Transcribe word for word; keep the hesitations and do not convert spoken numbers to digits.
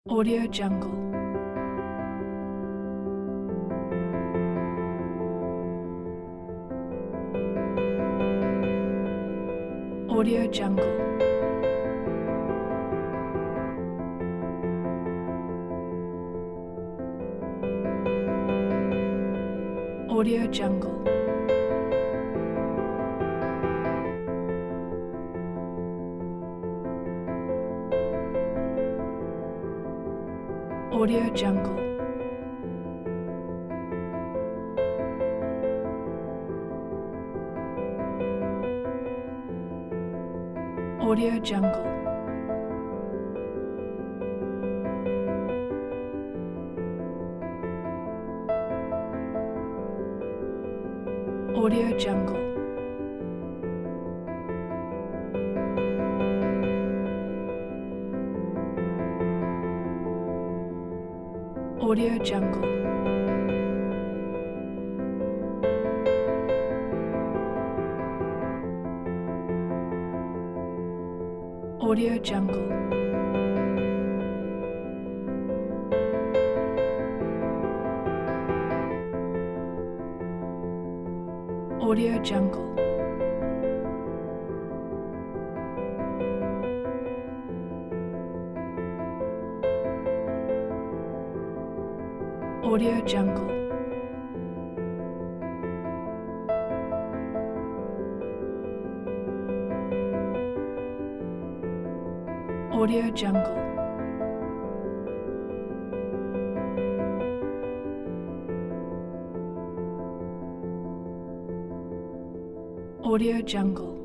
Audio Jungle. Audio Jungle. Audio Jungle. Audio Jungle. Audio Jungle. Audio Jungle. Audio Jungle. Audio Jungle. Audio Jungle. Audio Jungle. Audio Jungle. Audio Jungle.